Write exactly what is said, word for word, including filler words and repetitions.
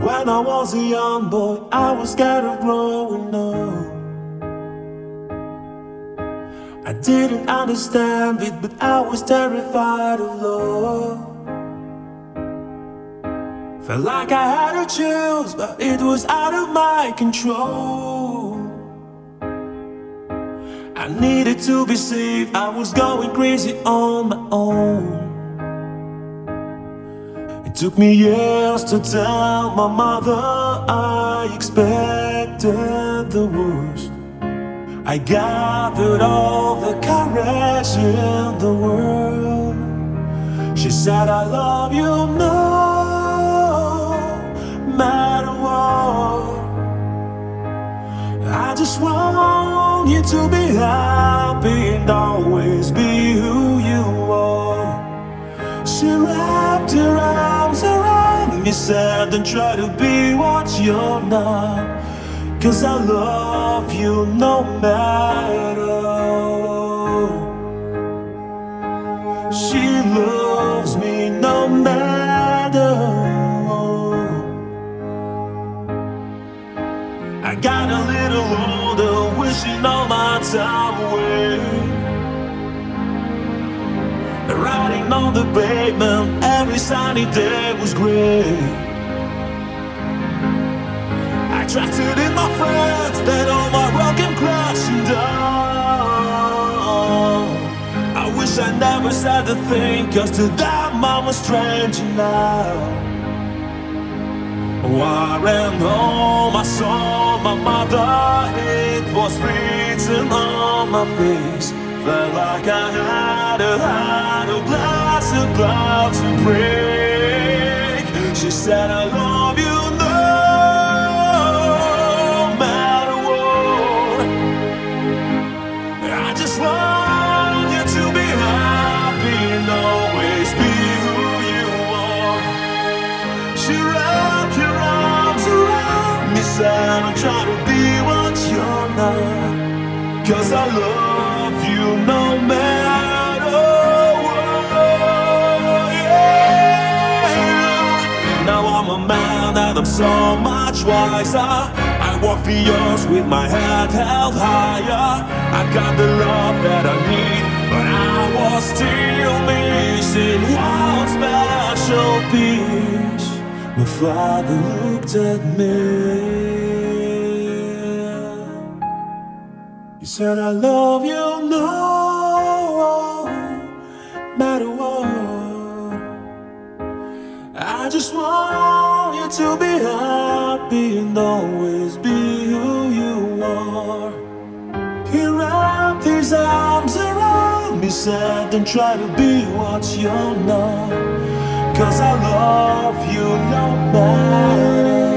When I was a young boy, I was scared of growing up. I didn't understand it, but I was terrified of love. Felt like I had to choose, but it was out of my control. I needed to be saved, I was going crazy on my own. It took me years to tell my mother I expected the worst. I gathered all the courage in the world. She said, I love you no matter what. I just want you to be happy and always be who you are. She wrapped her arms around me, said, don't try to be what you're not, 'cause I love you no matter what. She loves me no matter what. I got a little older, wishing all my time away. Riding on the pavement, every sunny day was great. I trusted in my friends, then all my road came crashing down. I wish I never said the thing, 'cause to them I'm a stranger now. Oh, I ran home, I saw my mother, it was written on my face. Felt like I had a heart of glass about to break. She said, I love you no matter what. I just want you to be happy and always be who you are. She wrapped her arms around me, said, I'm trying to be what you're not, 'cause I love you no matter what, yeah. Now I'm a man and I'm so much wiser. I walk the earth with my head held higher. I got the love that I need, but I was still missing one special piece. My father looked at me. He said, I love you no matter what. I just want you to be happy and always be who you are. He wrapped his arms around me, said, don't try to be what you're not, 'cause I love you no matter